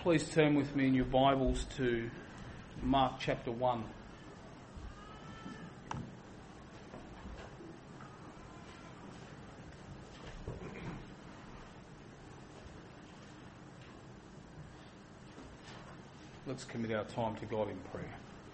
Please turn with me in your Bibles to Mark chapter 1. Let's commit our time to God in prayer.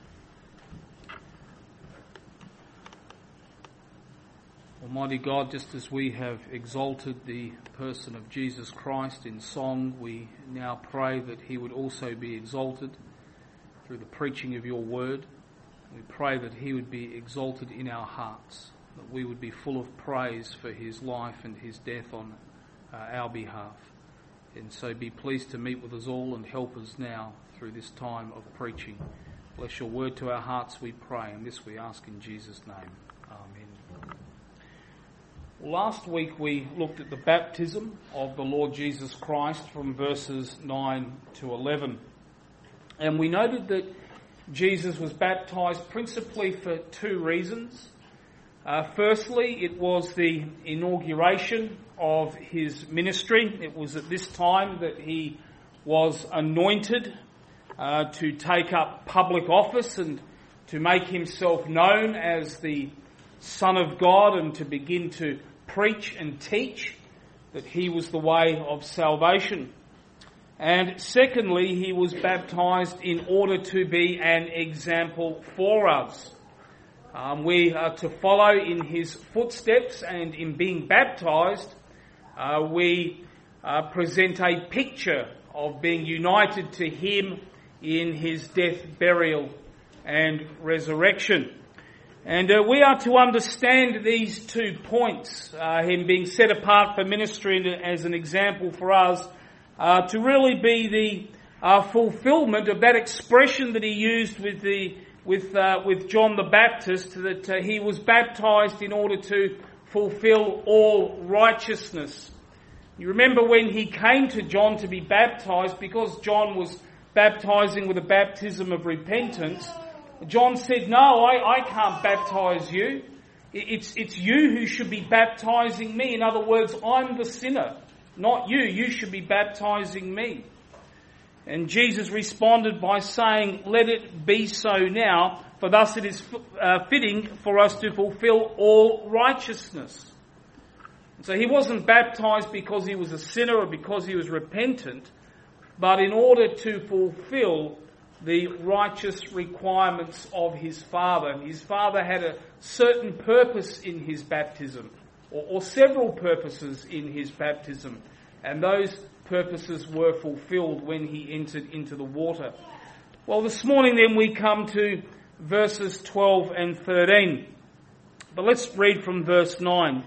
Almighty God, just as we have exalted the person of Jesus Christ in song, we now pray that he would also be exalted through the preaching of your word. We pray that he would be exalted in our hearts, that we would be full of praise for his life and his death on our behalf. And so be pleased to meet with us all and help us now through this time of preaching. Bless your word to our hearts, we pray, and this we ask in Jesus' name. Amen. Last week we looked at the baptism of the Lord Jesus Christ from verses 9 to 11. And we noted that Jesus was baptised principally for two reasons. Firstly, it was the inauguration of his ministry. It was at this time that he was anointed to take up public office and to make himself known as the Son of God and to begin to preach and teach that he was the way of salvation. And secondly, he was baptised in order to be an example for us. We are to follow in his footsteps, and in being baptised, we present a picture of being united to him in his death, burial and resurrection. And we are to understand these 2 points, him being set apart for ministry as an example for us, to really be the fulfilment of that expression that he used with John the Baptist, that he was baptized in order to fulfill all righteousness. You remember when he came to John to be baptized, because John was baptizing with a baptism of repentance, John said, "No, I can't baptize you. It's you who should be baptizing me. In other words, I'm the sinner, not you. You should be baptizing me." And Jesus responded by saying, "Let it be so now, for thus it is fitting for us to fulfill all righteousness." So he wasn't baptized because he was a sinner or because he was repentant, but in order to fulfill the righteous requirements of his Father. His Father had a certain purpose in his baptism, or several purposes in his baptism, and those purposes were fulfilled when he entered into the water. Well, this morning then we come to verses 12 and 13. But let's read from verse 9.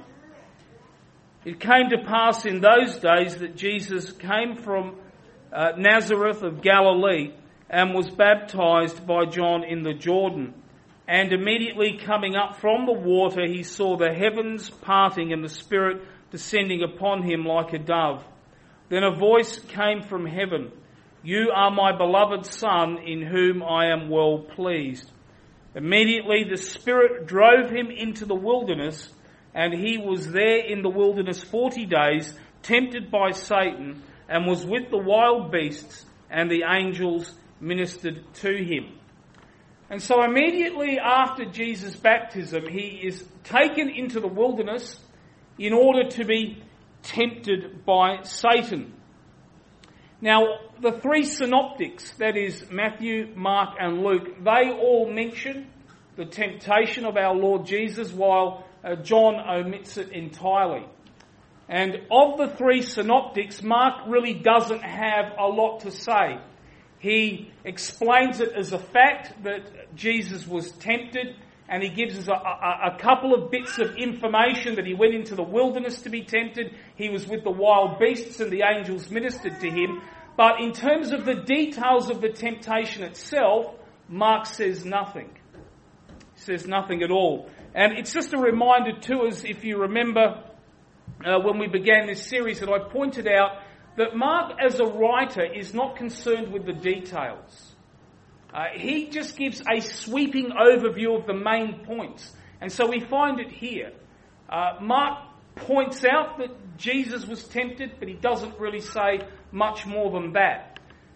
"It came to pass in those days that Jesus came from Nazareth of Galilee, and was baptized by John in the Jordan. And immediately coming up from the water, he saw the heavens parting and the Spirit descending upon him like a dove. Then a voice came from heaven, 'You are my beloved Son, in whom I am well pleased.' Immediately the Spirit drove him into the wilderness, and he was there in the wilderness 40 days, tempted by Satan, and was with the wild beasts, and the angels ministered to him." And so immediately after Jesus' baptism, he is taken into the wilderness in order to be tempted by Satan. Now, the 3 synoptics, that is Matthew, Mark and Luke, they all mention the temptation of our Lord Jesus, while John omits it entirely. And of the 3 synoptics, Mark really doesn't have a lot to say. He explains it as a fact that Jesus was tempted, and he gives us a couple of bits of information that he went into the wilderness to be tempted. He was with the wild beasts and the angels ministered to him. But in terms of the details of the temptation itself, Mark says nothing. He says nothing at all. And it's just a reminder to us, if you remember when we began this series, that I pointed out that Mark, as a writer, is not concerned with the details. He just gives a sweeping overview of the main points. And so we find it here. Mark points out that Jesus was tempted, but he doesn't really say much more than that.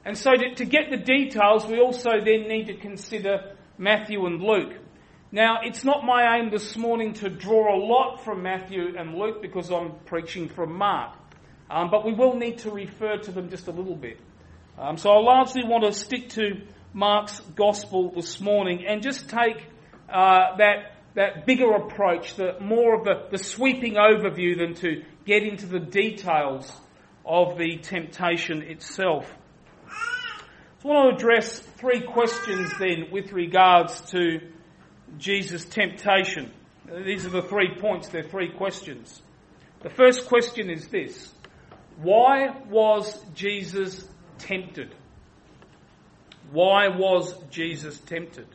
And so to get the details, we also then need to consider Matthew and Luke. Now, it's not my aim this morning to draw a lot from Matthew and Luke because I'm preaching from Mark. But we will need to refer to them just a little bit. So I largely want to stick to Mark's Gospel this morning and just take that bigger approach, more of the sweeping overview than to get into the details of the temptation itself. So I want to address three questions then with regards to Jesus' temptation. These are the 3 points, they're 3 questions. The first question is this: why was Jesus tempted? Why was Jesus tempted?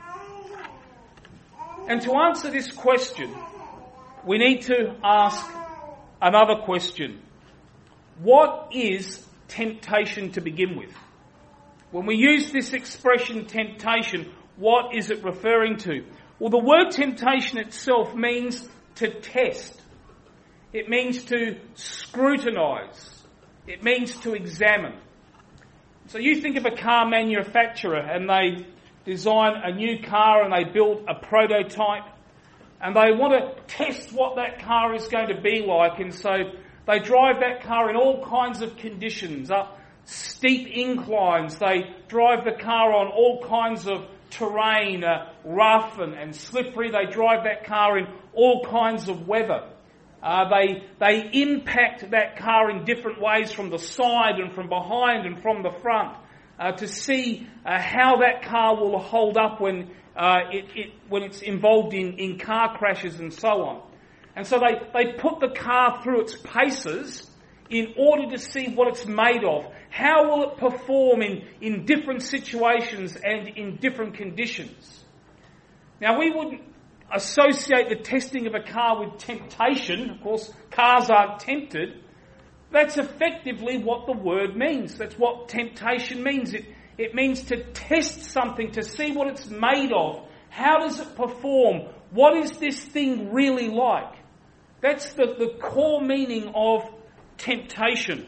And to answer this question, we need to ask another question. What is temptation to begin with? When we use this expression temptation, what is it referring to? Well, the word temptation itself means to test. It means to scrutinise. It means to examine. So you think of a car manufacturer and they design a new car and they build a prototype and they want to test what that car is going to be like, and so they drive that car in all kinds of conditions, up steep inclines, they drive the car on all kinds of terrain, rough and slippery, they drive that car in all kinds of weather. They impact that car in different ways from the side and from behind and from the front to see how that car will hold up when it's involved in car crashes and so on. And so they put the car through its paces in order to see what it's made of. How will it perform in different situations and in different conditions? Now, we wouldn't associate the testing of a car with temptation. Of course, cars aren't tempted. That's effectively what the word means. That's what temptation means. It means to test something, to see what it's made of. How does it perform? What is this thing really like? That's the core meaning of temptation.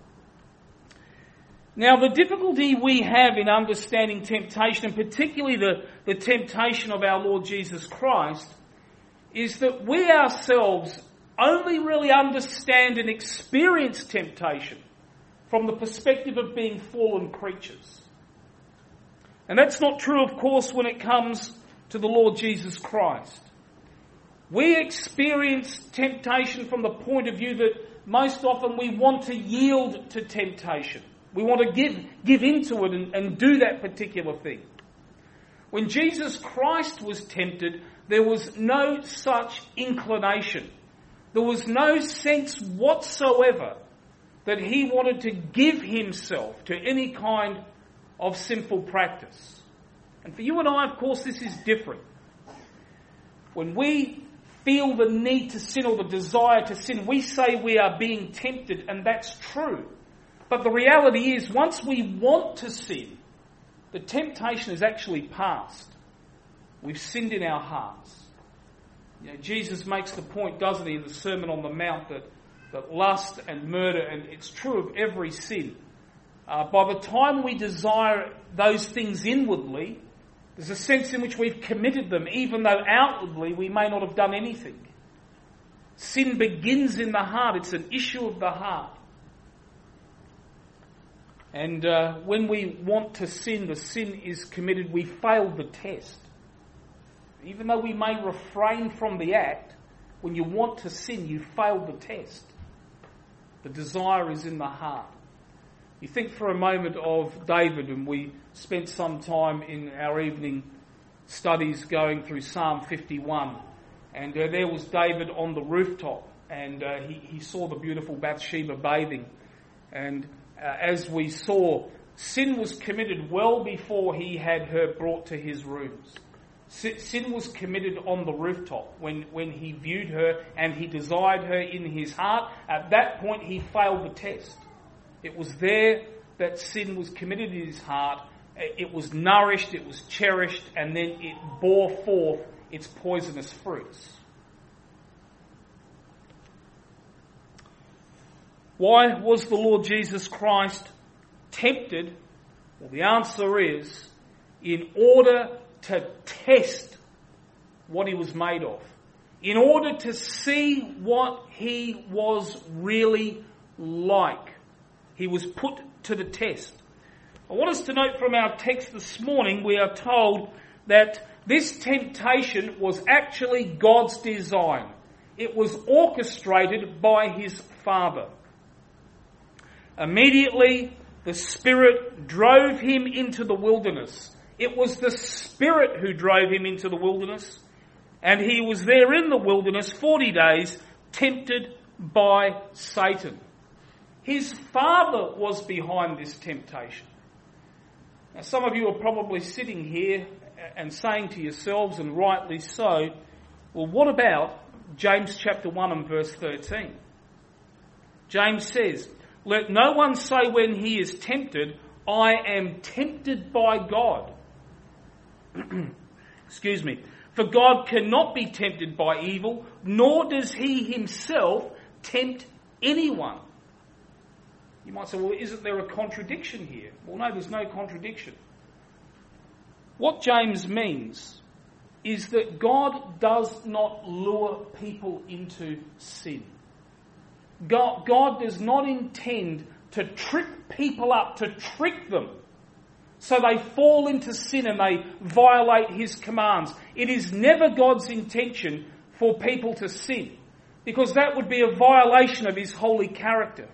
Now, the difficulty we have in understanding temptation, and particularly the temptation of our Lord Jesus Christ, is that we ourselves only really understand and experience temptation from the perspective of being fallen creatures. And that's not true, of course, when it comes to the Lord Jesus Christ. We experience temptation from the point of view that most often we want to yield to temptation. We want to give into it and do that particular thing. When Jesus Christ was tempted, there was no such inclination. There was no sense whatsoever that he wanted to give himself to any kind of sinful practice. And for you and I, of course, this is different. When we feel the need to sin or the desire to sin, we say we are being tempted, and that's true. But the reality is, once we want to sin, the temptation is actually past. We've sinned in our hearts. You know, Jesus makes the point, doesn't he, in the Sermon on the Mount, that lust and murder, and it's true of every sin, by the time we desire those things inwardly, there's a sense in which we've committed them, even though outwardly we may not have done anything. Sin begins in the heart. It's an issue of the heart. And when we want to sin, the sin is committed, we fail the test. Even though we may refrain from the act, when you want to sin, you fail the test. The desire is in the heart. You think for a moment of David, and we spent some time in our evening studies going through Psalm 51. And there was David on the rooftop, and he saw the beautiful Bathsheba bathing. And as we saw, sin was committed well before he had her brought to his rooms. Sin was committed on the rooftop when he viewed her and he desired her in his heart. At that point, he failed the test. It was there that sin was committed in his heart. It was nourished, it was cherished, and then it bore forth its poisonous fruits. Why was the Lord Jesus Christ tempted Well, the answer is, in order to test what he was made of, in order to see what he was really like, he was put to the test. I want us to note from our text this morning, we are told that this temptation was actually God's design. It was orchestrated by his Father. Immediately, the Spirit drove him into the wilderness. It was the Spirit who drove him into the wilderness, and he was there in the wilderness 40 days, tempted by Satan. His Father was behind this temptation. Now, some of you are probably sitting here and saying to yourselves, and rightly so, well, what about James chapter 1 and verse 13? James says, "Let no one say when he is tempted, I am tempted by God." Excuse me. "For God cannot be tempted by evil, nor does he himself tempt anyone." You might say, well, isn't there a contradiction here? Well, no, there's no contradiction. What James means is that God does not lure people into sin. God does not intend to trip people up, to trick them, so they fall into sin and they violate his commands. It is never God's intention for people to sin, because that would be a violation of his holy character.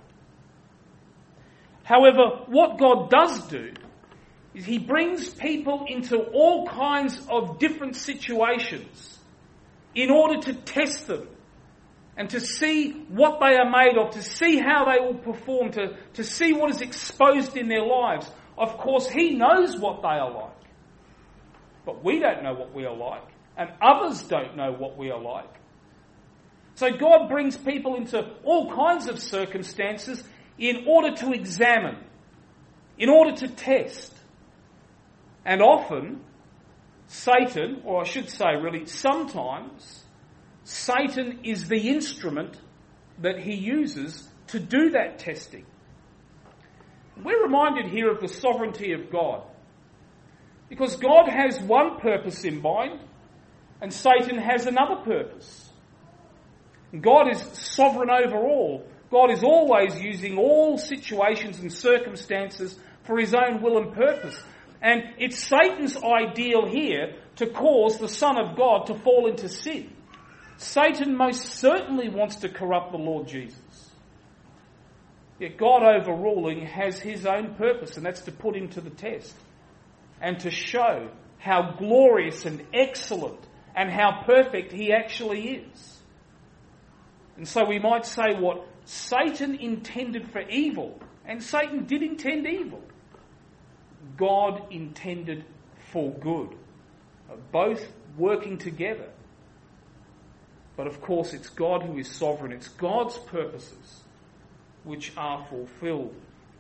However, what God does do is he brings people into all kinds of different situations in order to test them and to see what they are made of, to see how they will perform, to see what is exposed in their lives. Of course, he knows what they are like, but we don't know what we are like, and others don't know what we are like. So God brings people into all kinds of circumstances in order to examine, in order to test. And often, Satan, or I should say really, sometimes, Satan is the instrument that he uses to do that testing. We're reminded here of the sovereignty of God, because God has one purpose in mind, and Satan has another purpose. God is sovereign over all. God is always using all situations and circumstances for his own will and purpose. And it's Satan's ideal here to cause the Son of God to fall into sin. Satan most certainly wants to corrupt the Lord Jesus. Yet God overruling has his own purpose, and that's to put him to the test and to show how glorious and excellent and how perfect he actually is. And so we might say what Satan intended for evil, and Satan did intend evil, God intended for good, both working together. But of course it's God who is sovereign. It's God's purposes which are fulfilled.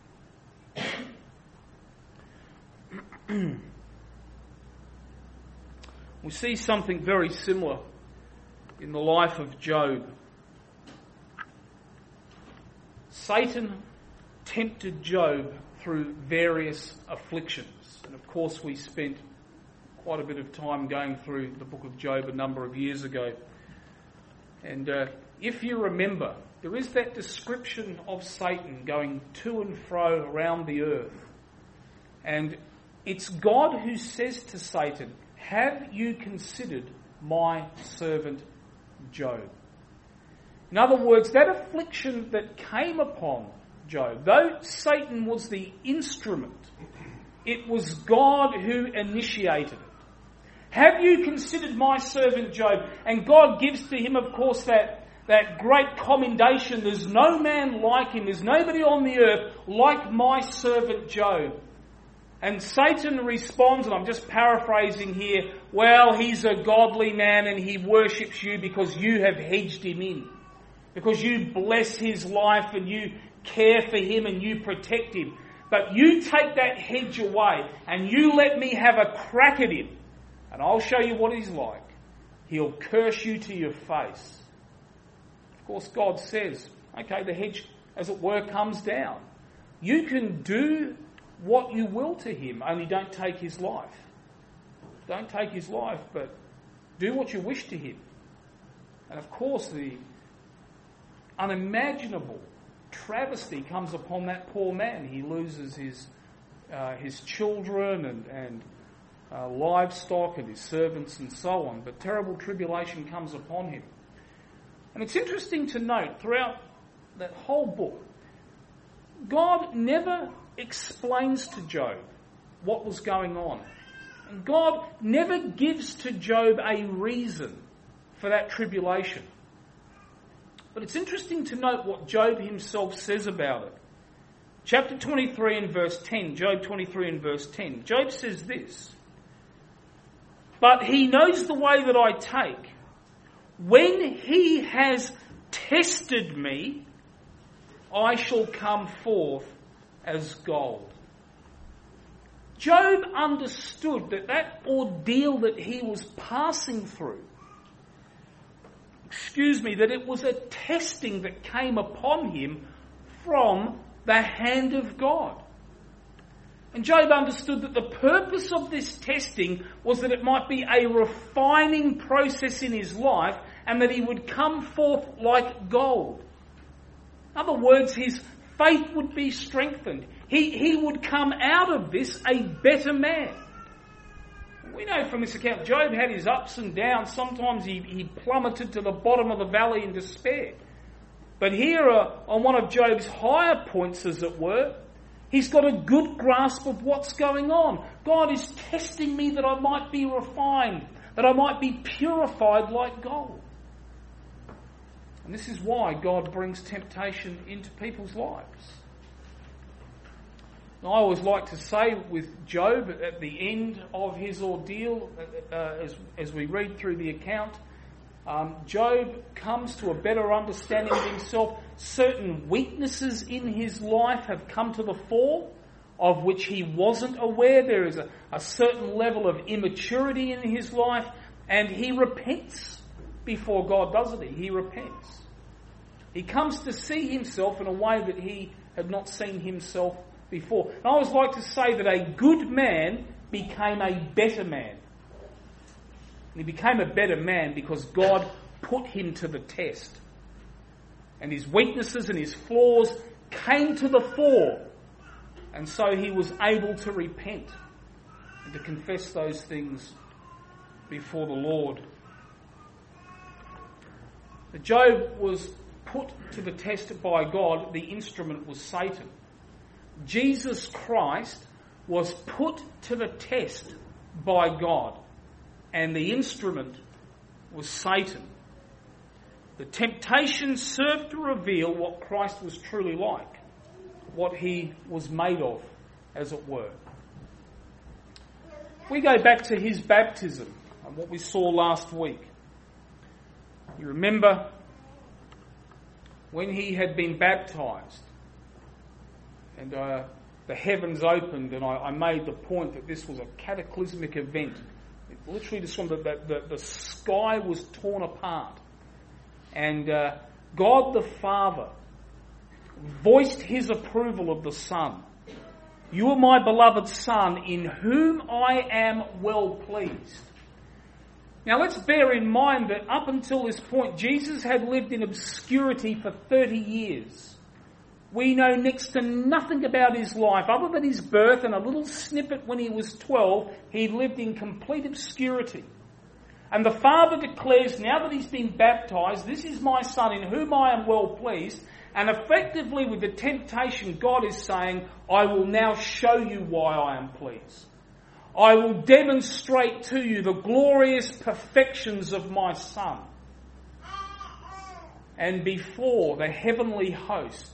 We see something very similar in the life of Job. Satan tempted Job through various afflictions. And of course we spent quite a bit of time going through the book of Job a number of years ago. And if you remember, there is that description of Satan going to and fro around the earth. And it's God who says to Satan, "Have you considered my servant Job?" In other words, that affliction that came upon Job, though Satan was the instrument, it was God who initiated it. "Have you considered my servant Job?" And God gives to him, of course, that great commendation. There's no man like him. There's nobody on the earth like my servant Job. And Satan responds, and I'm just paraphrasing here, "Well, he's a godly man and he worships you because you have hedged him in. Because you bless his life and you care for him and you protect him. But you take that hedge away and you let me have a crack at him. And I'll show you what he's like. He'll curse you to your face." Of course, God says, okay, the hedge, as it were, comes down. You can do what you will to him, only don't take his life. Don't take his life, but do what you wish to him. And of course, the unimaginable travesty comes upon that poor man. He loses his children and livestock and his servants and so on. But terrible tribulation comes upon him. And it's interesting to note throughout that whole book, God never explains to Job what was going on. And God never gives to Job a reason for that tribulation. But it's interesting to note what Job himself says about it. Chapter 23 and verse 10, Job 23 and verse 10. Job says this, "But he knows the way that I take. When he has tested me, I shall come forth as gold." Job understood that ordeal that he was passing through, that it was a testing that came upon him from the hand of God. And Job understood that the purpose of this testing was that it might be a refining process in his life and that he would come forth like gold. In other words, his faith would be strengthened. He would come out of this a better man. We know from this account, Job had his ups and downs. Sometimes he plummeted to the bottom of the valley in despair. But here on one of Job's higher points, as it were, he's got a good grasp of what's going on. God is testing me that I might be refined, that I might be purified like gold. And this is why God brings temptation into people's lives. I always like to say with Job at the end of his ordeal, as we read through the account, Job comes to a better understanding of himself. Certain weaknesses in his life have come to the fore, of which he wasn't aware. There is a certain level of immaturity in his life, and he repents before God, doesn't he? He repents. He comes to see himself in a way that he had not seen himself before. And I always like to say that a good man became a better man. And he became a better man because God put him to the test. And his weaknesses and his flaws came to the fore. And so he was able to repent and to confess those things before the Lord. But Job was put to the test by God. The instrument was Satan. Jesus Christ was put to the test by God, and the instrument was Satan. The temptation served to reveal what Christ was truly like, what he was made of, as it were. We go back to his baptism and what we saw last week. You remember when he had been baptized, and the heavens opened, and I made the point that this was a cataclysmic event. It literally described that the sky was torn apart. And God the Father voiced his approval of the Son. "You are my beloved Son, in whom I am well pleased." Now let's bear in mind that up until this point, Jesus had lived in obscurity for 30 years. We know next to nothing about his life other than his birth and a little snippet when he was 12. He lived in complete obscurity. And the Father declares, now that he's been baptized, "This is my Son in whom I am well pleased." And effectively with the temptation, God is saying, "I will now show you why I am pleased. I will demonstrate to you the glorious perfections of my Son." And before the heavenly host,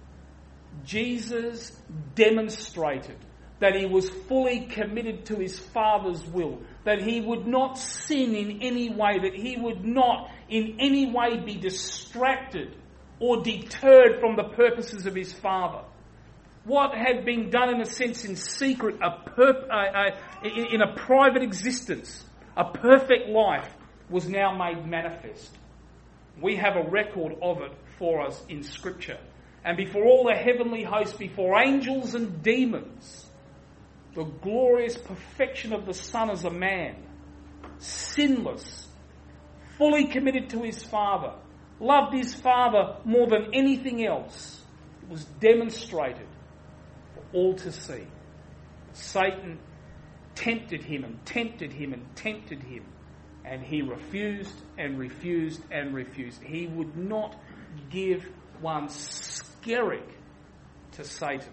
Jesus demonstrated that he was fully committed to his Father's will, that he would not sin in any way, that he would not in any way be distracted or deterred from the purposes of his Father. What had been done in a sense in secret, in a private existence, a perfect life, was now made manifest. We have a record of it for us in Scripture. And before all the heavenly hosts, before angels and demons, the glorious perfection of the Son as a man, sinless, fully committed to his Father, loved his Father more than anything else. It was demonstrated for all to see. Satan tempted him and tempted him and tempted him, and he refused and refused and refused. He would not give one skerrick to Satan.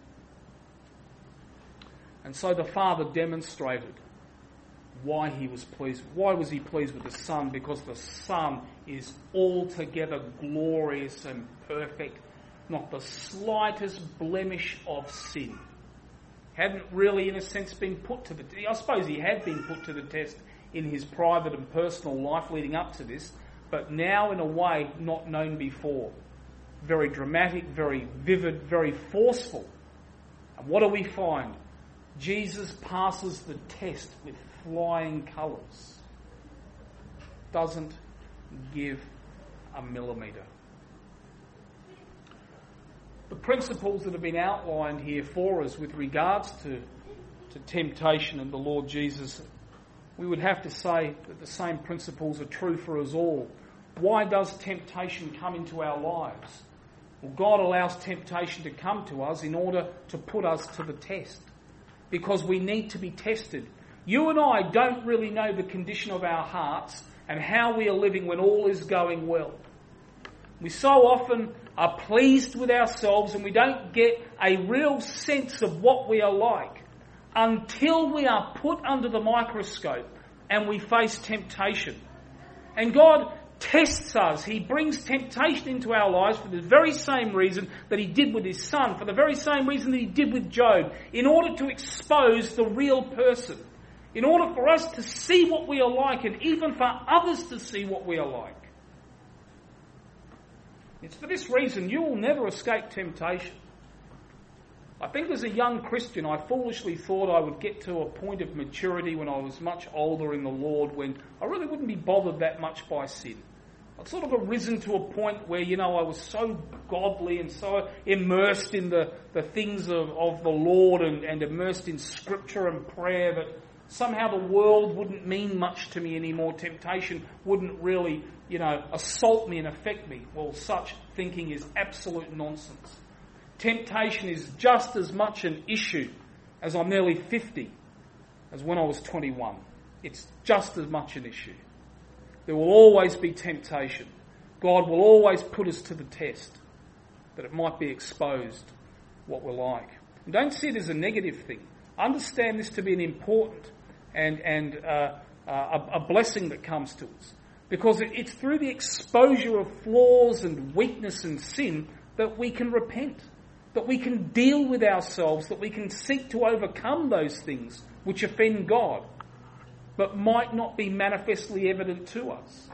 And so the Father demonstrated why he was pleased. Why was he pleased with the Son? Because the Son is altogether glorious and perfect, not the slightest blemish of sin. Hadn't really, in a sense, been put to the test. I suppose he had been put to the test in his private and personal life leading up to this, but now in a way not known before. Very dramatic, very vivid, very forceful. And what do we find? Jesus passes the test with flying colours. Doesn't give a millimetre. The principles that have been outlined here for us with regards to temptation and the Lord Jesus, we would have to say that the same principles are true for us all. Why does temptation come into our lives? Well, God allows temptation to come to us in order to put us to the test, because we need to be tested. You and I don't really know the condition of our hearts and how we are living when all is going well. We so often are pleased with ourselves and we don't get a real sense of what we are like until we are put under the microscope and we face temptation. And God tests us. He brings temptation into our lives for the very same reason that he did with his Son, for the very same reason that he did with Job, in order to expose the real person, in order for us to see what we are like and even for others to see what we are like. It's for this reason you will never escape temptation. I think as a young Christian, I foolishly thought I would get to a point of maturity when I was much older in the Lord, when I really wouldn't be bothered that much by sin. I'd sort of arisen to a point where, I was so godly and so immersed in the things of the Lord and immersed in Scripture and prayer that somehow the world wouldn't mean much to me anymore. Temptation wouldn't really, assault me and affect me. Well, such thinking is absolute nonsense. Temptation is just as much an issue as I'm nearly 50 as when I was 21. It's just as much an issue. There will always be temptation. God will always put us to the test, that it might be exposed what we're like. And don't see it as a negative thing. Understand this to be an important and a blessing that comes to us. Because it's through the exposure of flaws and weakness and sin that we can repent, that we can deal with ourselves, that we can seek to overcome those things which offend God, but might not be manifestly evident to us.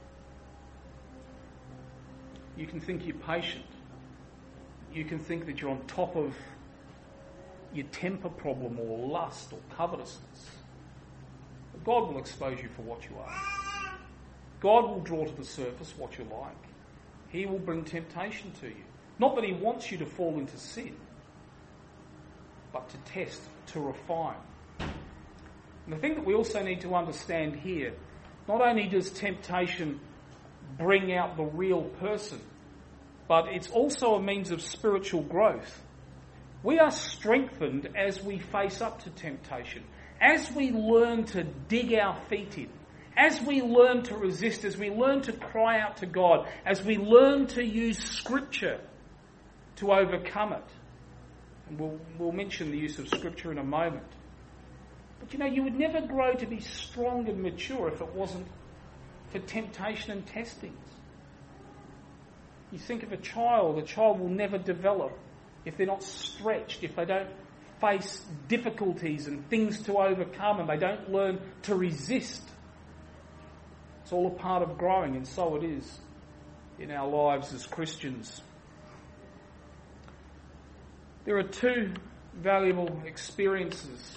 You can think you're patient. You can think that you're on top of your temper problem or lust or covetousness. But God will expose you for what you are. God will draw to the surface what you're like. He will bring temptation to you. Not that he wants you to fall into sin, but to test, to refine. And the thing that we also need to understand here, not only does temptation bring out the real person, but it's also a means of spiritual growth. We are strengthened as we face up to temptation, as we learn to dig our feet in, as we learn to resist, as we learn to cry out to God, as we learn to use Scripture to overcome it. And we'll mention the use of Scripture in a moment. But you would never grow to be strong and mature if it wasn't for temptation and testings. You think of a child will never develop if they're not stretched, if they don't face difficulties and things to overcome and they don't learn to resist. It's all a part of growing, and so it is in our lives as Christians. There are two valuable experiences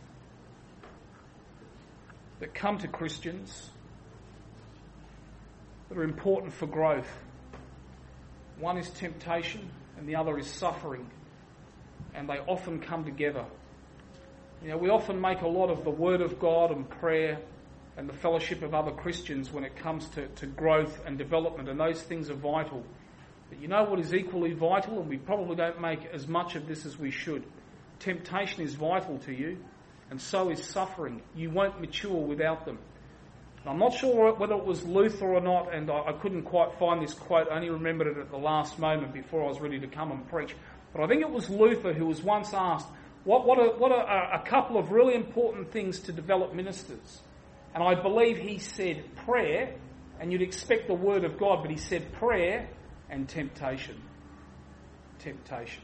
that come to Christians that are important for growth. One is temptation and the other is suffering, and they often come together. You know, we often make a lot of the Word of God and prayer and the fellowship of other Christians when it comes to growth and development, and those things are vital. But you know what is equally vital, and we probably don't make as much of this as we should? Temptation is vital to you, and so is suffering. You won't mature without them. And I'm not sure whether it was Luther or not, and I couldn't quite find this quote. I only remembered it at the last moment before I was ready to come and preach. But I think it was Luther who was once asked, what are a couple of really important things to develop ministers? And I believe he said prayer, and you'd expect the Word of God, but he said prayer and temptation. Temptation.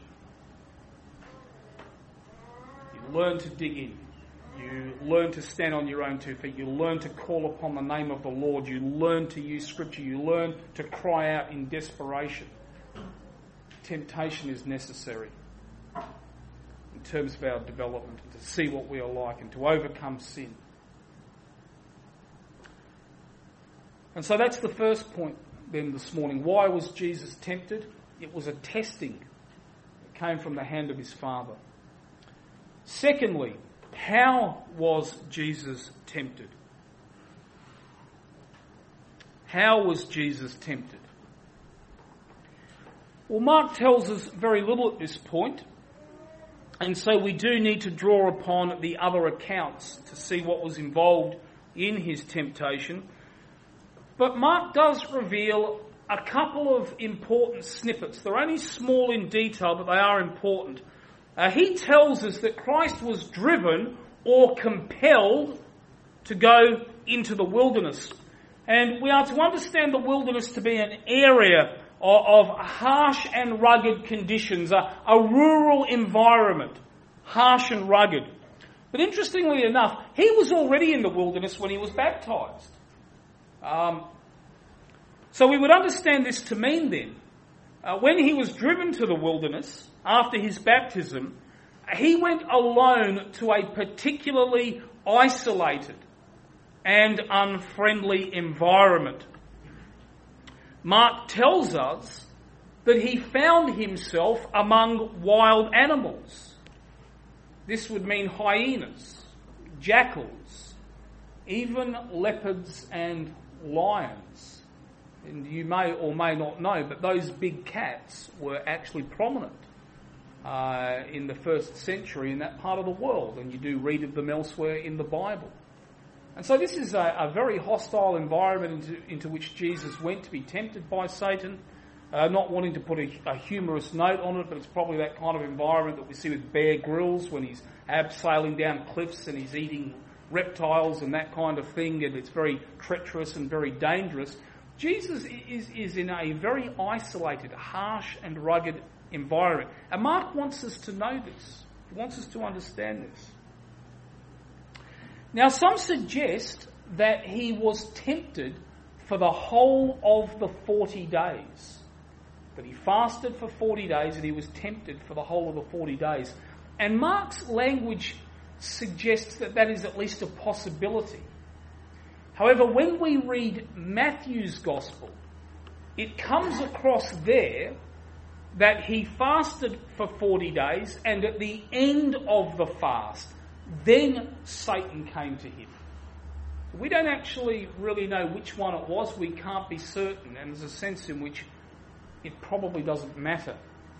You learn to dig in. You learn to stand on your own 2 feet. You learn to call upon the name of the Lord. You learn to use Scripture. You learn to cry out in desperation. Temptation is necessary in terms of our development, to see what we are like and to overcome sin. And so that's the first point then this morning. Why was Jesus tempted? It was a testing that came from the hand of his Father. Secondly, how was Jesus tempted? How was Jesus tempted? Well, Mark tells us very little at this point, and so we do need to draw upon the other accounts to see what was involved in his temptation. But Mark does reveal a couple of important snippets. They're only small in detail, but they are important. He tells us that Christ was driven or compelled to go into the wilderness. And we are to understand the wilderness to be an area of harsh and rugged conditions, a rural environment, harsh and rugged. But interestingly enough, he was already in the wilderness when he was baptised. So we would understand this to mean then, when he was driven to the wilderness after his baptism, he went alone to a particularly isolated and unfriendly environment. Mark tells us that he found himself among wild animals. This would mean hyenas, jackals, even leopards and lions. And you may or may not know, but those big cats were actually prominent in the first century in that part of the world, and you do read of them elsewhere in the Bible. And so this is a very hostile environment into which Jesus went to be tempted by Satan, not wanting to put a humorous note on it, but it's probably that kind of environment that we see with Bear Grylls when he's abseiling down cliffs and he's eating reptiles and that kind of thing, and it's very treacherous and very dangerous. Jesus is in a very isolated, harsh and rugged environment. And Mark wants us to know this. He wants us to understand this. Now, some suggest that he was tempted for the whole of the 40 days. That he fasted for 40 days and he was tempted for the whole of the 40 days. And Mark's language suggests that that is at least a possibility. However, when we read Matthew's Gospel, it comes across there that he fasted for 40 days, and at the end of the fast, then Satan came to him. We don't actually really know which one it was. We can't be certain, and there's a sense in which it probably doesn't matter.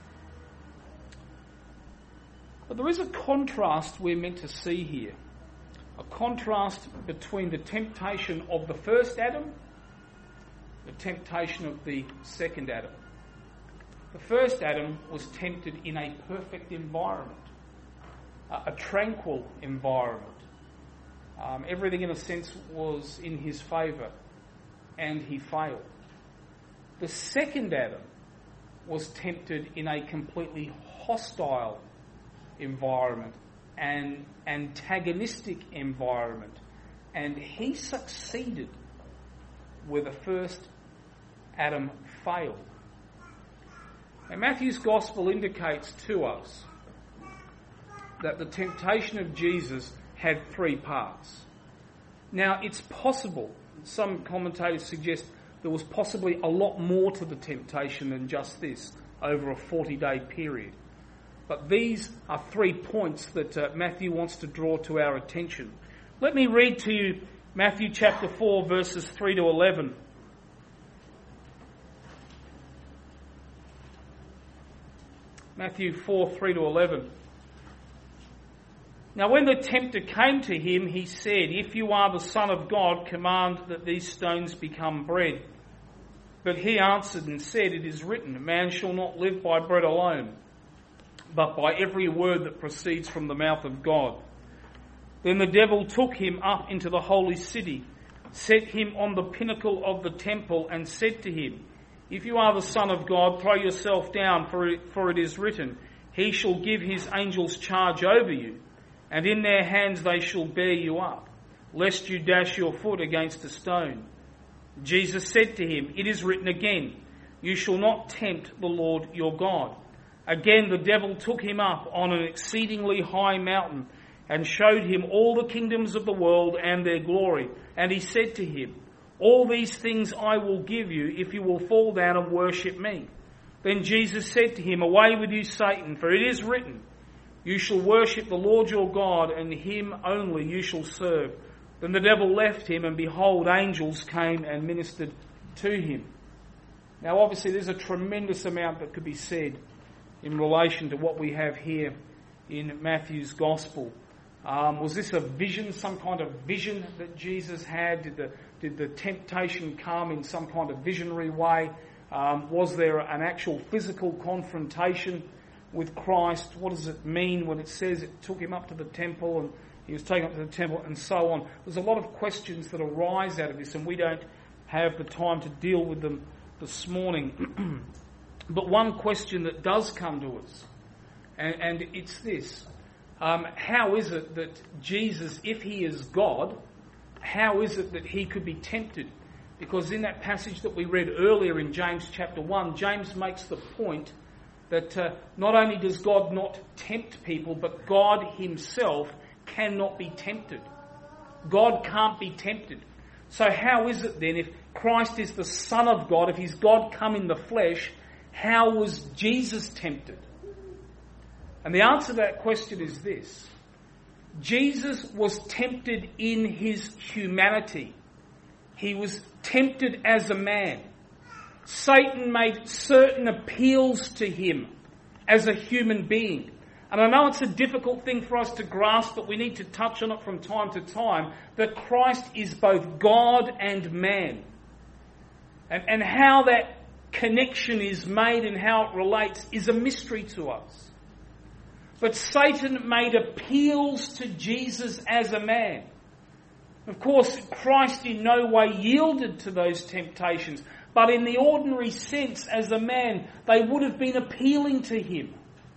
But there is a contrast we're meant to see here. A contrast between the temptation of the first Adam, the temptation of the second Adam. The first Adam was tempted in a perfect environment, a tranquil environment. Everything in a sense was in his favour, and he failed. The second Adam was tempted in a completely hostile environment, an antagonistic environment, and he succeeded where the first Adam failed. And Matthew's Gospel indicates to us that the temptation of Jesus had 3 parts. Now, it's possible, some commentators suggest there was possibly a lot more to the temptation than just this over a 40-day period. But these are 3 points that Matthew wants to draw to our attention. Let me read to you Matthew chapter 4, verses 3 to 11. Matthew 4, 3 to 11. Now when the tempter came to him, he said, "If you are the Son of God, command that these stones become bread." But he answered and said, "It is written, man shall not live by bread alone, but by every word that proceeds from the mouth of God." Then the devil took him up into the holy city, set him on the pinnacle of the temple, and said to him, "If you are the Son of God, throw yourself down, for it is written, He shall give His angels charge over you, and in their hands they shall bear you up, lest you dash your foot against a stone." Jesus said to him, "It is written again, you shall not tempt the Lord your God." Again the devil took him up on an exceedingly high mountain, and showed him all the kingdoms of the world and their glory. And he said to him, "All these things I will give you if you will fall down and worship me." Then Jesus said to him, "Away with you, Satan, for it is written, you shall worship the Lord your God, and Him only you shall serve." Then the devil left him, and behold, angels came and ministered to him. Now obviously there's a tremendous amount that could be said in relation to what we have here in Matthew's Gospel. Was this a vision, some kind of vision that Jesus had? Did the temptation come in some kind of visionary way? Was there an actual physical confrontation with Christ? What does it mean when it says it took him up to the temple and he was taken up to the temple and so on? There's a lot of questions that arise out of this, and we don't have the time to deal with them this morning. But one question that does come to us, and it's this. How is it that Jesus, if he is God, how is it that he could be tempted? Because in that passage that we read earlier in James chapter 1, James makes the point that not only does God not tempt people, but God himself cannot be tempted. God can't be tempted. So how is it then, if Christ is the Son of God, if he's God come in the flesh, how was Jesus tempted? And the answer to that question is this. Jesus was tempted in his humanity. He was tempted as a man. Satan made certain appeals to him as a human being. And I know it's a difficult thing for us to grasp, but we need to touch on it from time to time, that Christ is both God and man. And how that connection is made and how it relates is a mystery to us. But Satan made appeals to Jesus as a man. Of course, Christ in no way yielded to those temptations, but in the ordinary sense, as a man, they would have been appealing to him.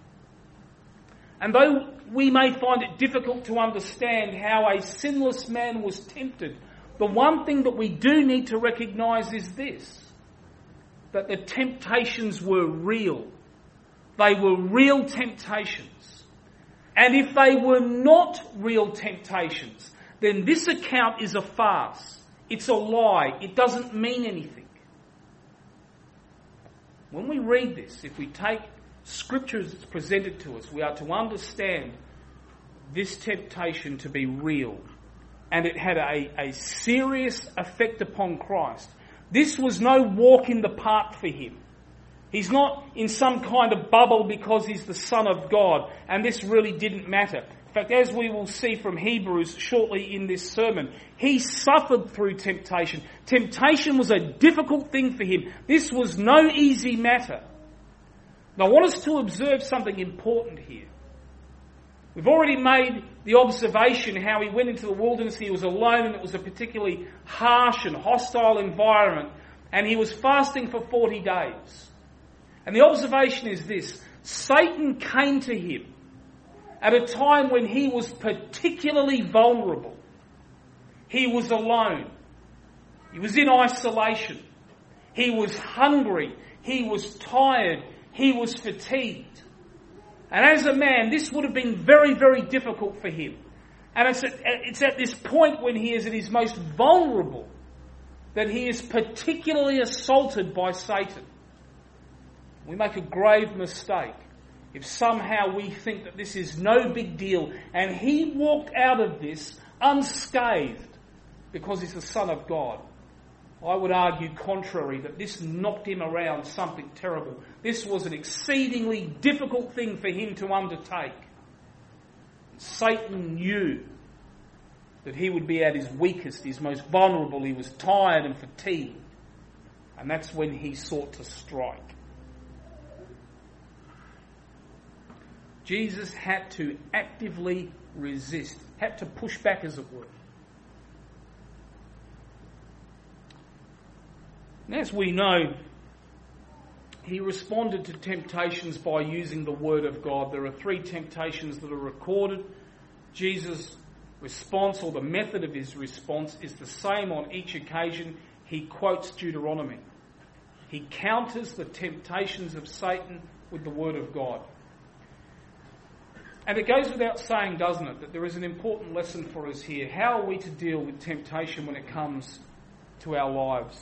And though we may find it difficult to understand how a sinless man was tempted, the one thing that we do need to recognise is this, that the temptations were real. They were real temptations. And if they were not real temptations, then this account is a farce. It's a lie. It doesn't mean anything. When we read this, if we take Scripture as it's presented to us, we are to understand this temptation to be real. And it had a serious effect upon Christ. This was no walk in the park for him. He's not in some kind of bubble because he's the Son of God, and this really didn't matter. In fact, as we will see from Hebrews shortly in this sermon, he suffered through temptation. Temptation was a difficult thing for him. This was no easy matter. Now, I want us to observe something important here. We've already made the observation how he went into the wilderness, he was alone, and it was a particularly harsh and hostile environment, and he was fasting for 40 days. And the observation is this: Satan came to him at a time when he was particularly vulnerable. He was alone. He was in isolation. He was hungry. He was tired. He was fatigued. And as a man, this would have been very, very difficult for him. And it's at this point when he is at his most vulnerable that he is particularly assaulted by Satan. We make a grave mistake if somehow we think that this is no big deal, and he walked out of this unscathed because he's the Son of God, I would argue contrary, that this knocked him around something terrible. This was an exceedingly difficult thing for him to undertake. Satan knew that he would be at his weakest, his most vulnerable. He was tired and fatigued. And that's when he sought to strike. Jesus had to actively resist, had to push back, as it were. And as we know, he responded to temptations by using the Word of God. There are 3 temptations that are recorded. Jesus' response, or the method of his response, is the same on each occasion. He quotes Deuteronomy. He counters the temptations of Satan with the Word of God. And it goes without saying, doesn't it, that there is an important lesson for us here. How are we to deal with temptation when it comes to our lives?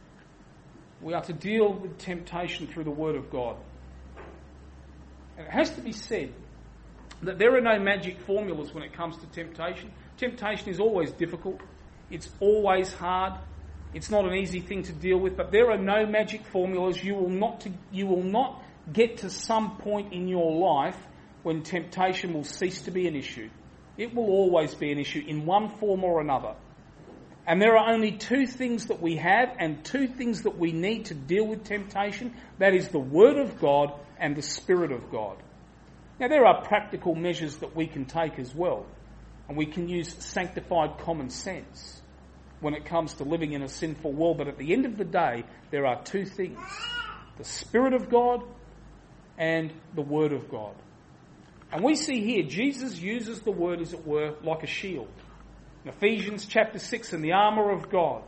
We are to deal with temptation through the Word of God. And it has to be said that there are no magic formulas when it comes to temptation. Temptation is always difficult. It's always hard. It's not an easy thing to deal with, but there are no magic formulas. You will not get to some point in your life when temptation will cease to be an issue. It will always be an issue in one form or another. And there are only 2 things that we have and 2 things that we need to deal with temptation. That is the Word of God and the Spirit of God. Now, there are practical measures that we can take as well. And we can use sanctified common sense when it comes to living in a sinful world. But at the end of the day, there are 2 things: the Spirit of God and the Word of God. And we see here, Jesus uses the Word, as it were, like a shield. In Ephesians chapter 6, in the armour of God,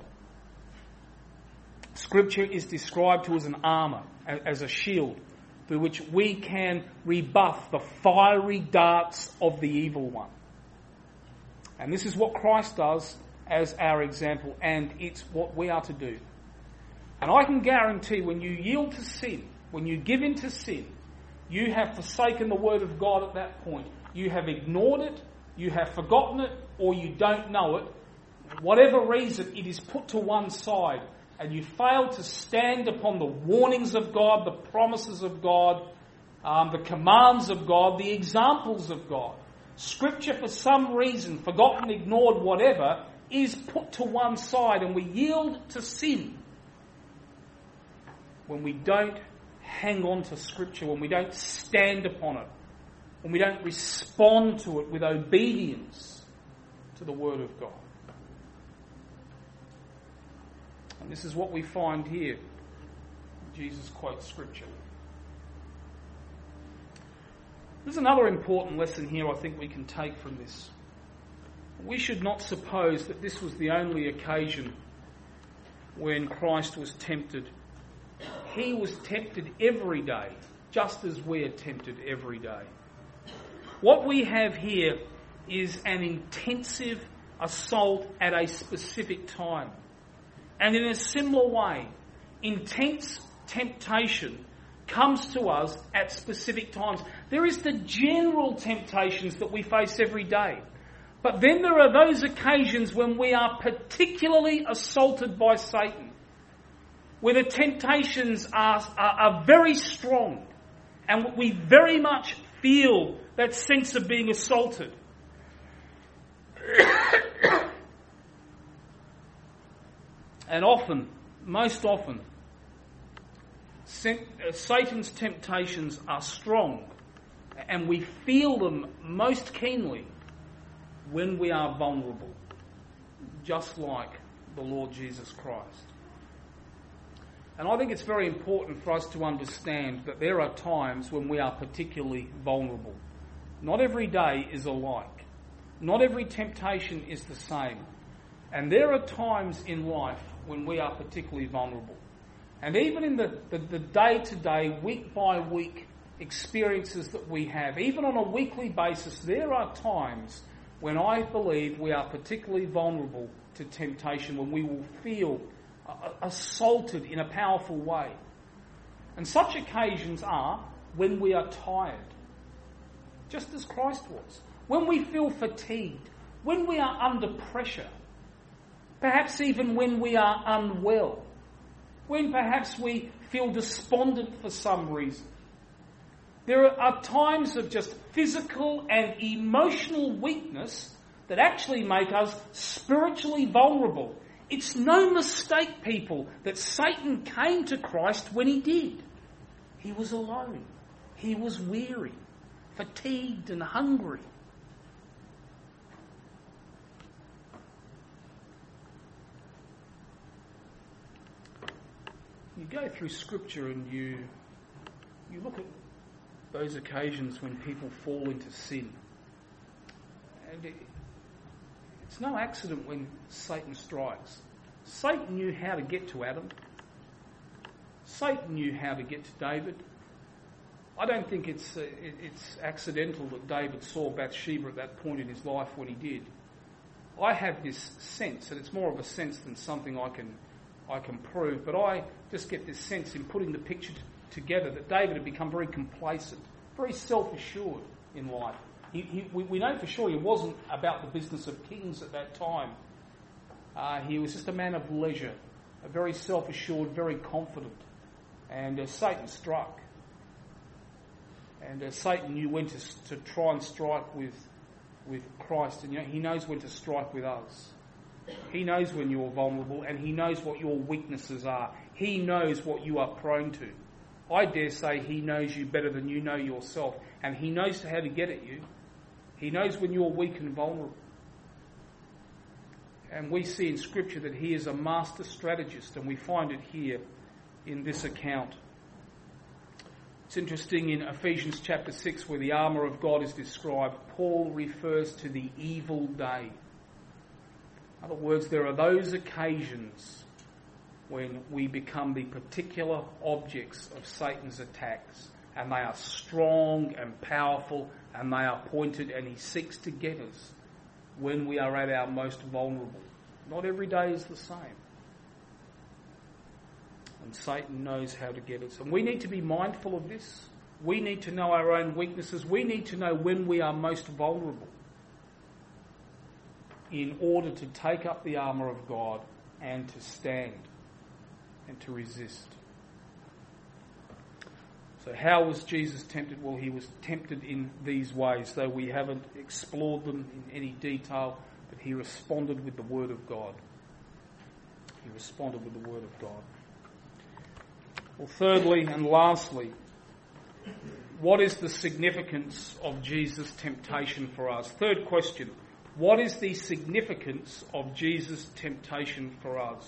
Scripture is described to as an armour, as a shield, through which we can rebuff the fiery darts of the evil one. And this is what Christ does as our example, and it's what we are to do. And I can guarantee, when you yield to sin, when you give in to sin, you have forsaken the Word of God at that point. You have ignored it, you have forgotten it, or you don't know it. Whatever reason, it is put to one side, and you fail to stand upon the warnings of God, the promises of God, the commands of God, the examples of God. Scripture, for some reason, forgotten, ignored, whatever, is put to one side, and we yield to sin when we don't hang on to Scripture, when we don't stand upon it, when we don't respond to it with obedience to the Word of God. And this is what we find here. Jesus quotes Scripture. There's another important lesson here I think we can take from this. We should not suppose that this was the only occasion when Christ was tempted. He was tempted every day, just as we are tempted every day. What we have here is an intensive assault at a specific time. And in a similar way, intense temptation comes to us at specific times. There is the general temptations that we face every day. But then there are those occasions when we are particularly assaulted by Satan, where the temptations are very strong, and we very much feel that sense of being assaulted. And often, most often, Satan's temptations are strong, and we feel them most keenly when we are vulnerable, just like the Lord Jesus Christ. And I think it's very important for us to understand that there are times when we are particularly vulnerable. Not every day is alike. Not every temptation is the same. And there are times in life when we are particularly vulnerable. And even in the day-to-day, week-by-week experiences that we have, even on a weekly basis, there are times when I believe we are particularly vulnerable to temptation, when we will feel assaulted in a powerful way. And such occasions are when we are tired. just as Christ was. When we feel fatigued, when we are under pressure, perhaps even when we are unwell, when perhaps we feel despondent for some reason, there are times of just physical and emotional weakness that actually make us spiritually vulnerable. It's no mistake, people, that Satan came to Christ when he did. He was alone. He was weary, fatigued and hungry. You go through Scripture and you look at those occasions when people fall into sin. And it's no accident when Satan strikes. Satan knew how to get to Adam. Satan knew how to get to David. I don't think it's accidental that David saw Bathsheba at that point in his life when he did. I have this sense, and it's more of a sense than something I can prove, but I just get this sense in putting the picture together that David had become very complacent, very self-assured in life. We know for sure he wasn't about the business of kings at that time. He was just a man of leisure, a very self-assured, very confident. And Satan struck. And Satan knew when to try and strike with Christ. And he knows when to strike with us. He knows when you're vulnerable, and he knows what your weaknesses are. He knows what you are prone to. I dare say he knows you better than you know yourself, and he knows how to get at you. He knows when you're weak and vulnerable. And we see in Scripture that he is a master strategist, and we find it here in this account. It's interesting in Ephesians chapter 6, where the armour of God is described, Paul refers to the evil day. In other words, there are those occasions when we become the particular objects of Satan's attacks, and they are strong and powerful, and they are pointed, and he seeks to get us when we are at our most vulnerable. Not every day is the same. And Satan knows how to get us. And we need to be mindful of this. We need to know our own weaknesses. We need to know when we are most vulnerable in order to take up the armour of God and to stand and to resist. So how was Jesus tempted? Well, he was tempted in these ways, though we haven't explored them in any detail, but he responded with the Word of God. He responded with the Word of God. Well, thirdly and lastly, what is the significance of Jesus' temptation for us? Third question, what is the significance of Jesus' temptation for us?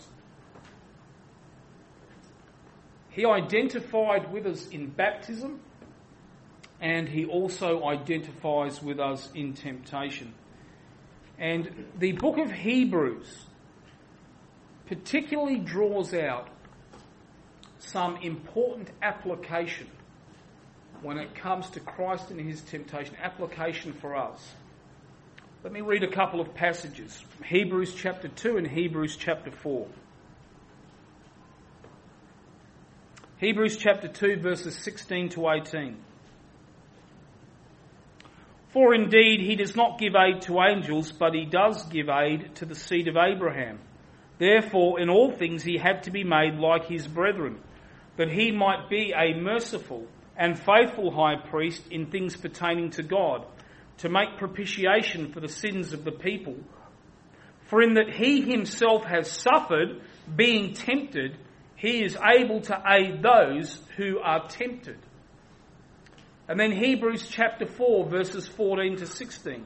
He identified with us in baptism, and he also identifies with us in temptation. And the book of Hebrews particularly draws out some important application when it comes to Christ and his temptation, application for us. Let me read a couple of passages, Hebrews chapter 2 and Hebrews chapter 4. Hebrews chapter 2 verses 16 to 18. For indeed he does not give aid to angels, but he does give aid to the seed of Abraham. Therefore in all things he had to be made like his brethren, that he might be a merciful and faithful high priest in things pertaining to God, to make propitiation for the sins of the people. For in that he himself has suffered, being tempted, he is able to aid those who are tempted. And then Hebrews chapter 4 verses 14 to 16.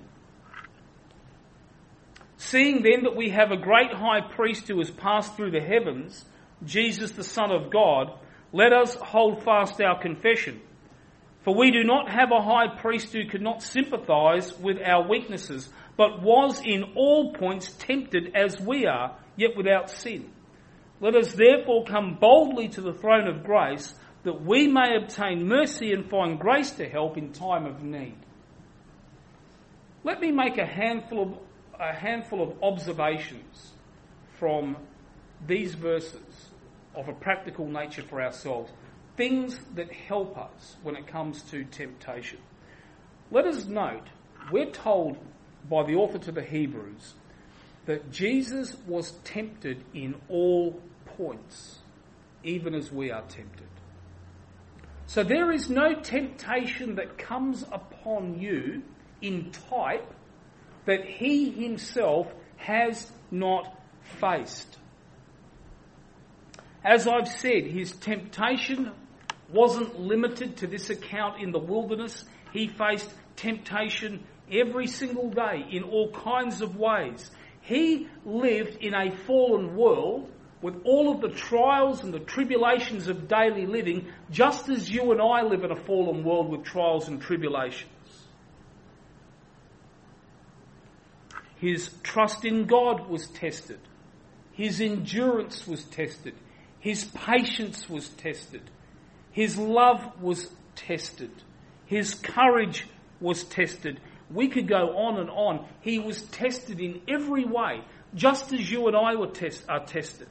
Seeing then that we have a great high priest who has passed through the heavens, Jesus the Son of God, let us hold fast our confession. For we do not have a high priest who could not sympathise with our weaknesses, but was in all points tempted as we are, yet without sin. Let us therefore come boldly to the throne of grace, that we may obtain mercy and find grace to help in time of need. Let me make a handful of observations from these verses of a practical nature for ourselves. Things that help us when it comes to temptation. Let us note, we're told by the author to the Hebrews that Jesus was tempted in all points, even as we are tempted. So there is no temptation that comes upon you in type that he himself has not faced. As I've said, his temptation wasn't limited to this account in the wilderness. He faced temptation every single day in all kinds of ways. He lived in a fallen world with all of the trials and the tribulations of daily living, just as you and I live in a fallen world with trials and tribulations. His trust in God was tested. His endurance was tested. His patience was tested. His love was tested. His courage was tested. We could go on and on. He was tested in every way, just as you and I are tested.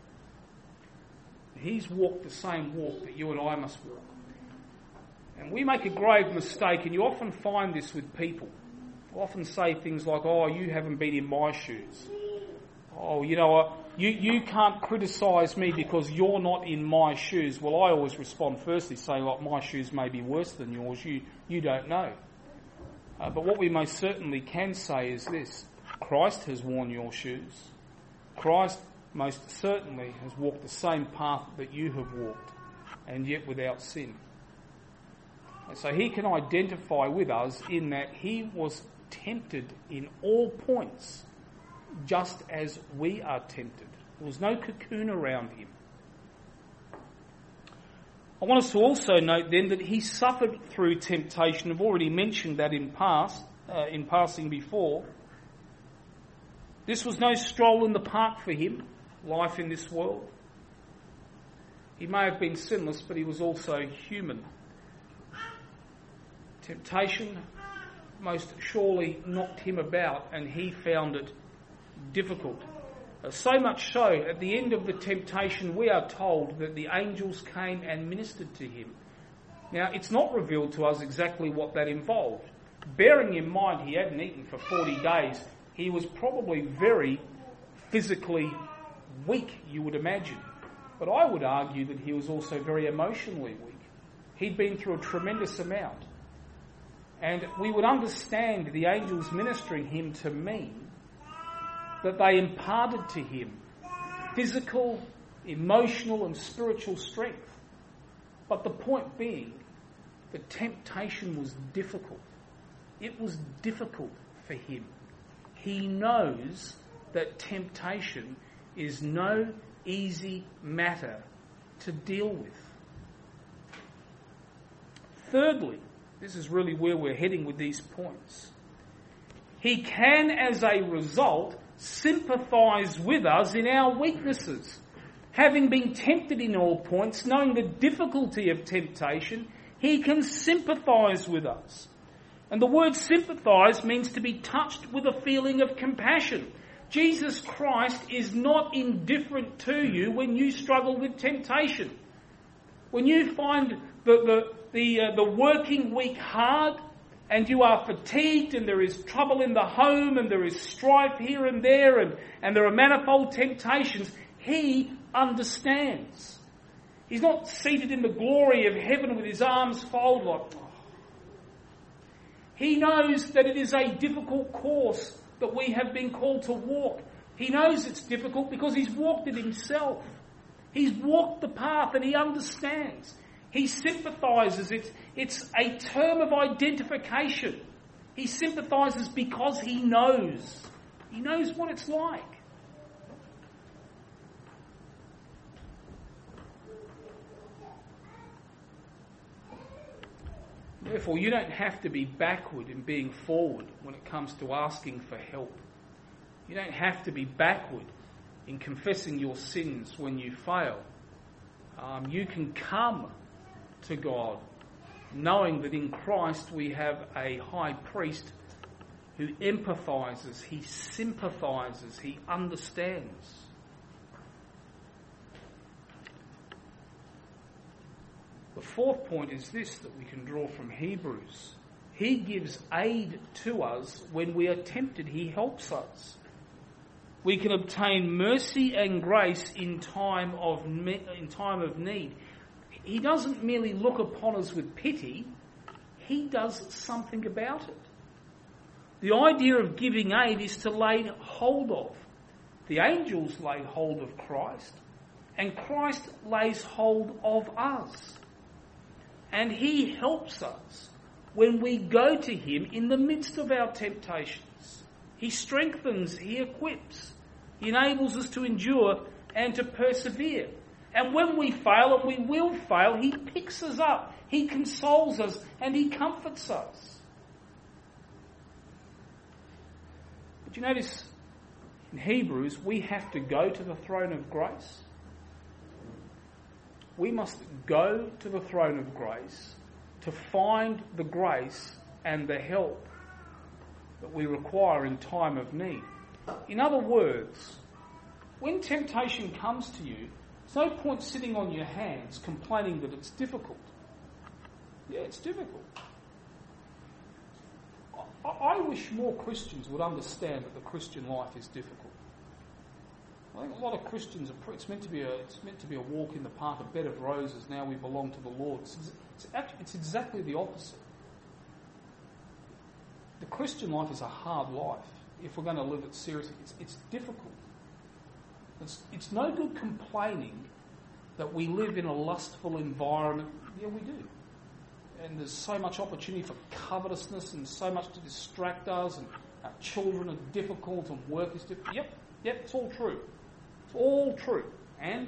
He's walked the same walk that you and I must walk. And we make a grave mistake, and you often find this with people. I often say things like, "Oh, you haven't been in my shoes. Oh, you can't criticise me because you're not in my shoes." Well, I always respond firstly saying, "Like, my shoes may be worse than yours. You don't know." But what we most certainly can say is this: Christ has worn your shoes. Christ most certainly has walked the same path that you have walked, and yet without sin. And so he can identify with us in that he was tempted in all points, just as we are tempted. There was no cocoon around him. I want us to also note then that he suffered through temptation. I've already mentioned that in passing before. This was no stroll in the park for him, life in this world. He may have been sinless, but he was also human. Temptation most surely knocked him about, and he found it difficult. So much so, at the end of the temptation, we are told that the angels came and ministered to him. Now, it's not revealed to us exactly what that involved. Bearing in mind he hadn't eaten for 40 days, he was probably very physically weak, you would imagine. But I would argue that he was also very emotionally weak. He'd been through a tremendous amount. And we would understand the angels ministering him to mean that they imparted to him physical, emotional and spiritual strength. But the point being, the temptation was difficult. It was difficult for him. He knows that temptation is no easy matter to deal with. Thirdly, this is really where we're heading with these points. He can, as a result, sympathise with us in our weaknesses. Having been tempted in all points, knowing the difficulty of temptation, he can sympathise with us. And the word sympathise means to be touched with a feeling of compassion. Jesus Christ is not indifferent to you when you struggle with temptation. When you find the working week hard, and you are fatigued, and there is trouble in the home, and there is strife here and there, and there are manifold temptations, he understands. He's not seated in the glory of heaven with his arms folded like... He knows that it is a difficult course that we have been called to walk. He knows it's difficult because he's walked it himself. He's walked the path and he understands. He sympathises. It's a term of identification. He sympathises because he knows. He knows what it's like. Therefore, you don't have to be backward in being forward when it comes to asking for help. You don't have to be backward in confessing your sins when you fail. You can come to God knowing that in Christ we have a high priest who empathises, he sympathises, he understands. The fourth point is this that we can draw from Hebrews. He gives aid to us when we are tempted. He helps us. We can obtain mercy and grace in time of need. He doesn't merely look upon us with pity. He does something about it. The idea of giving aid is to lay hold of. The angels lay hold of Christ, and Christ lays hold of us. And he helps us when we go to him in the midst of our temptations. He strengthens, he equips, he enables us to endure and to persevere. And when we fail, and we will fail, he picks us up, he consoles us, and he comforts us. But you notice in Hebrews, we have to go to the throne of grace. We must go to the throne of grace to find the grace and the help that we require in time of need. In other words, when temptation comes to you, there's no point sitting on your hands complaining that it's difficult. Yeah, it's difficult. I wish more Christians would understand that the Christian life is difficult. I think a lot of Christians it's meant to be a walk in the park, a bed of roses. Now we belong to the Lord. It's exactly the opposite. The Christian life is a hard life. If we're going to live it seriously, it's difficult. It's no good complaining that we live in a lustful environment. Yeah, we do. And there's so much opportunity for covetousness and so much to distract us, and our children are difficult and work is difficult. Yep, it's all true. It's all true. And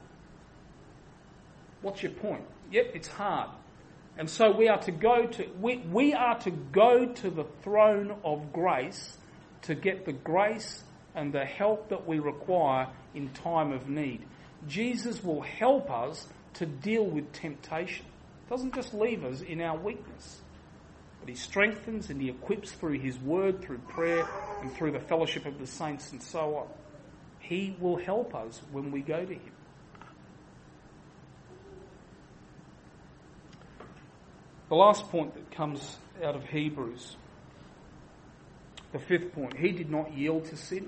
what's your point? Yep, it's hard. And so we are to go to the throne of grace to get the grace and the help that we require in time of need. Jesus will help us to deal with temptation. He doesn't just leave us in our weakness, but he strengthens and he equips through his word, through prayer, and through the fellowship of the saints and so on. He will help us when we go to him. The last point that comes out of Hebrews, the fifth point, he did not yield to sin.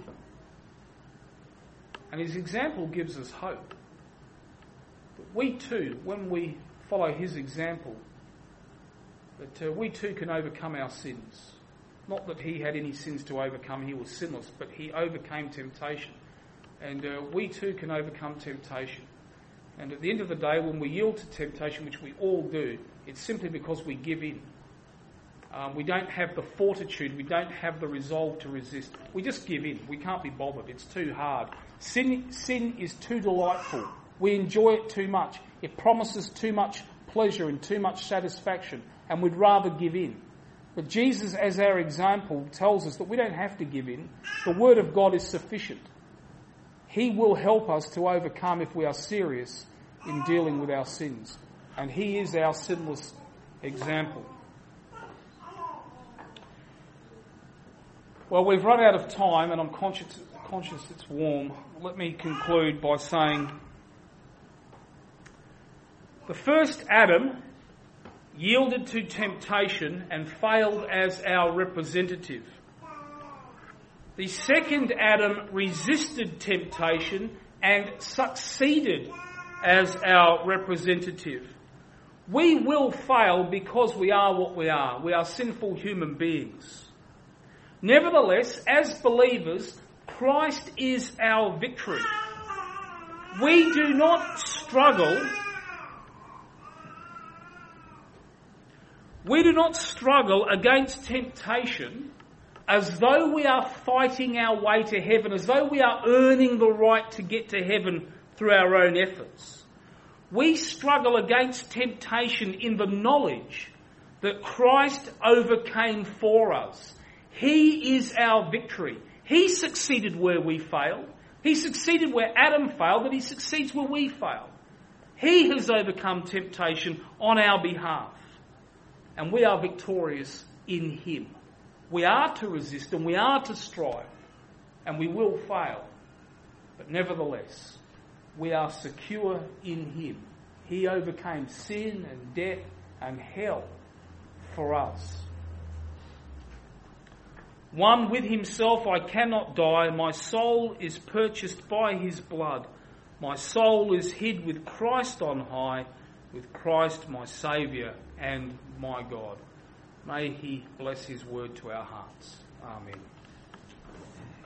And his example gives us hope. But we too, when we follow his example, that we too can overcome our sins. Not that he had any sins to overcome, he was sinless, but he overcame temptation. And we too can overcome temptation. And at the end of the day, when we yield to temptation, which we all do, it's simply because we give in. We don't have the fortitude, we don't have the resolve to resist. We just give in. We can't be bothered. It's too hard. Sin is too delightful. We enjoy it too much. It promises too much pleasure and too much satisfaction, and we'd rather give in. But Jesus, as our example, tells us that we don't have to give in. The Word of God is sufficient. He will help us to overcome if we are serious in dealing with our sins. And he is our sinless example. Well, we've run out of time, and I'm conscious it's warm. Let me conclude by saying the first Adam yielded to temptation and failed as our representative. The second Adam resisted temptation and succeeded as our representative. We will fail because we are what we are. We are sinful human beings. Nevertheless, as believers, Christ is our victory. We do not struggle. We do not struggle against temptation as though we are fighting our way to heaven, as though we are earning the right to get to heaven through our own efforts. We struggle against temptation in the knowledge that Christ overcame for us. He is our victory. He succeeded where we failed. He succeeded where Adam failed, but he succeeds where we fail. He has overcome temptation on our behalf. And we are victorious in him. We are to resist and we are to strive. And we will fail. But nevertheless, we are secure in him. He overcame sin and death and hell for us. One with himself I cannot die. My soul is purchased by his blood. My soul is hid with Christ on high, with Christ my Saviour and my God. May he bless his word to our hearts. Amen.